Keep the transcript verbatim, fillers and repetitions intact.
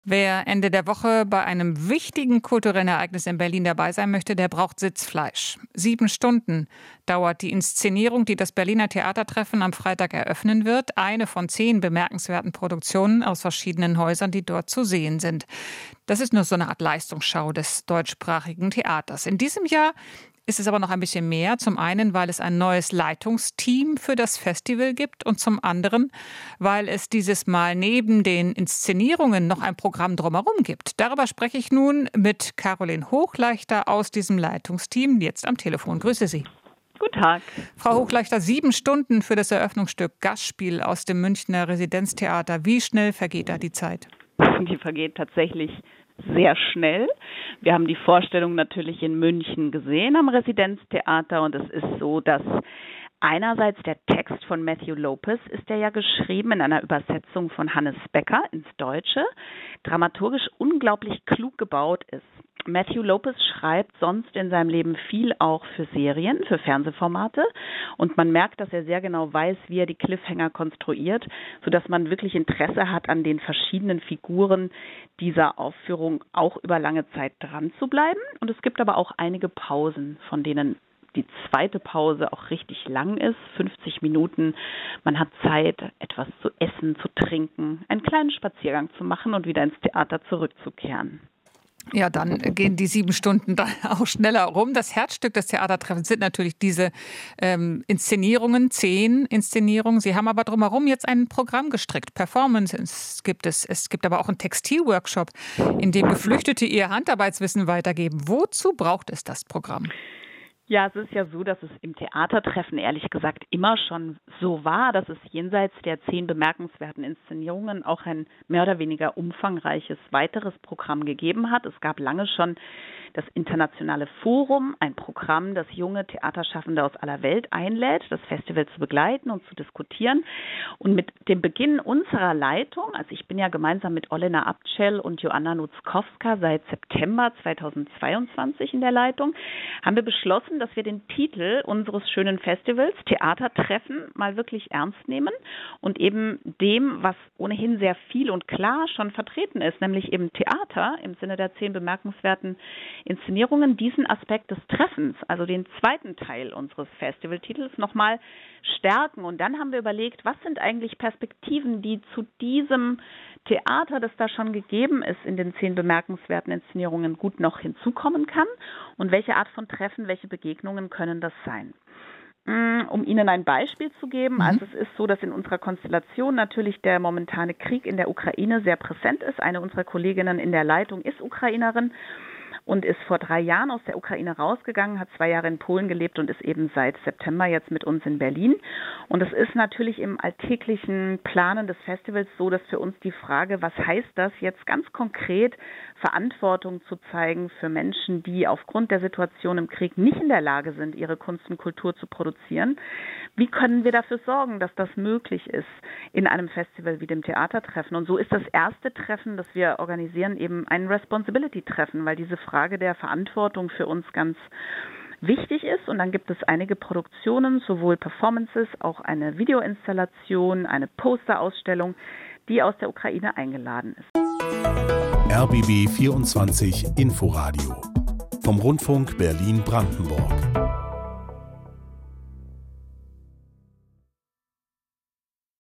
Wer Ende der Woche bei einem wichtigen kulturellen Ereignis in Berlin dabei sein möchte, der braucht Sitzfleisch. Sieben Stunden dauert die Inszenierung, die das Berliner Theatertreffen am Freitag eröffnen wird. Eine von zehn bemerkenswerten Produktionen aus verschiedenen Häusern, die dort zu sehen sind. Das ist nur so eine Art Leistungsschau des deutschsprachigen Theaters. In diesem Jahr ist es aber noch ein bisschen mehr. Zum einen, weil es ein neues Leitungsteam für das Festival gibt und zum anderen, weil es dieses Mal neben den Inszenierungen noch ein Programm drumherum gibt. Darüber spreche ich nun mit Caroline Hochleichter aus diesem Leitungsteam, jetzt am Telefon. Grüße Sie. Guten Tag. Frau Hochleichter, sieben Stunden für das Eröffnungsstück Gastspiel aus dem Münchner Residenztheater. Wie schnell vergeht da die Zeit? Die vergeht tatsächlich sehr schnell. Wir haben die Vorstellung natürlich in München gesehen am Residenztheater und es ist so, dass einerseits der Text von Matthew Lopez ist ja, ja geschrieben in einer Übersetzung von Hannes Becker ins Deutsche, dramaturgisch unglaublich klug gebaut ist. Matthew Lopez schreibt sonst in seinem Leben viel auch für Serien, für Fernsehformate und man merkt, dass er sehr genau weiß, wie er die Cliffhanger konstruiert, sodass man wirklich Interesse hat, an den verschiedenen Figuren dieser Aufführung auch über lange Zeit dran zu bleiben. Und es gibt aber auch einige Pausen, von denen die zweite Pause auch richtig lang ist, fünfzig Minuten. Man hat Zeit, etwas zu essen, zu trinken, einen kleinen Spaziergang zu machen und wieder ins Theater zurückzukehren. Ja, dann gehen die sieben Stunden dann auch schneller rum. Das Herzstück des Theatertreffens sind natürlich diese ähm, Inszenierungen, zehn Inszenierungen. Sie haben aber drumherum jetzt ein Programm gestrickt. Performances gibt es. Es gibt aber auch einen Textilworkshop, in dem Geflüchtete ihr Handarbeitswissen weitergeben. Wozu braucht es das Programm? Ja, es ist ja so, dass es im Theatertreffen ehrlich gesagt immer schon so war, dass es jenseits der zehn bemerkenswerten Inszenierungen auch ein mehr oder weniger umfangreiches weiteres Programm gegeben hat. Es gab lange schon das Internationale Forum, ein Programm, das junge Theaterschaffende aus aller Welt einlädt, das Festival zu begleiten und zu diskutieren. Und mit dem Beginn unserer Leitung, also ich bin ja gemeinsam mit Olena Abtschel und Joanna Nutzkowska seit September zweitausendzweiundzwanzig in der Leitung, haben wir beschlossen, dass wir den Titel unseres schönen Festivals, Theatertreffen, mal wirklich ernst nehmen und eben dem, was ohnehin sehr viel und klar schon vertreten ist, nämlich eben Theater im Sinne der zehn bemerkenswerten Inszenierungen, diesen Aspekt des Treffens, also den zweiten Teil unseres Festivaltitels, nochmal stärken. Und dann haben wir überlegt, was sind eigentlich Perspektiven, die zu diesem Theater, das da schon gegeben ist, in den zehn bemerkenswerten Inszenierungen gut noch hinzukommen kann und welche Art von Treffen, welche Begegnungen können das sein. Um Ihnen ein Beispiel zu geben, mhm. also es ist so, dass in unserer Konstellation natürlich der momentane Krieg in der Ukraine sehr präsent ist. Eine unserer Kolleginnen in der Leitung ist Ukrainerin und ist vor drei Jahren aus der Ukraine rausgegangen, hat zwei Jahre in Polen gelebt und ist eben seit September jetzt mit uns in Berlin. Und es ist natürlich im alltäglichen Planen des Festivals so, dass für uns die Frage, was heißt das jetzt ganz konkret, Verantwortung zu zeigen für Menschen, die aufgrund der Situation im Krieg nicht in der Lage sind, ihre Kunst und Kultur zu produzieren. Wie können wir dafür sorgen, dass das möglich ist in einem Festival wie dem Theatertreffen? Und so ist das erste Treffen, das wir organisieren, eben ein Responsibility-Treffen, weil diese Frage der Verantwortung für uns ganz wichtig ist. Und dann gibt es einige Produktionen, sowohl Performances, auch eine Videoinstallation, eine Posterausstellung, die aus der Ukraine eingeladen ist. R B B vierundzwanzig Inforadio vom Rundfunk Berlin-Brandenburg.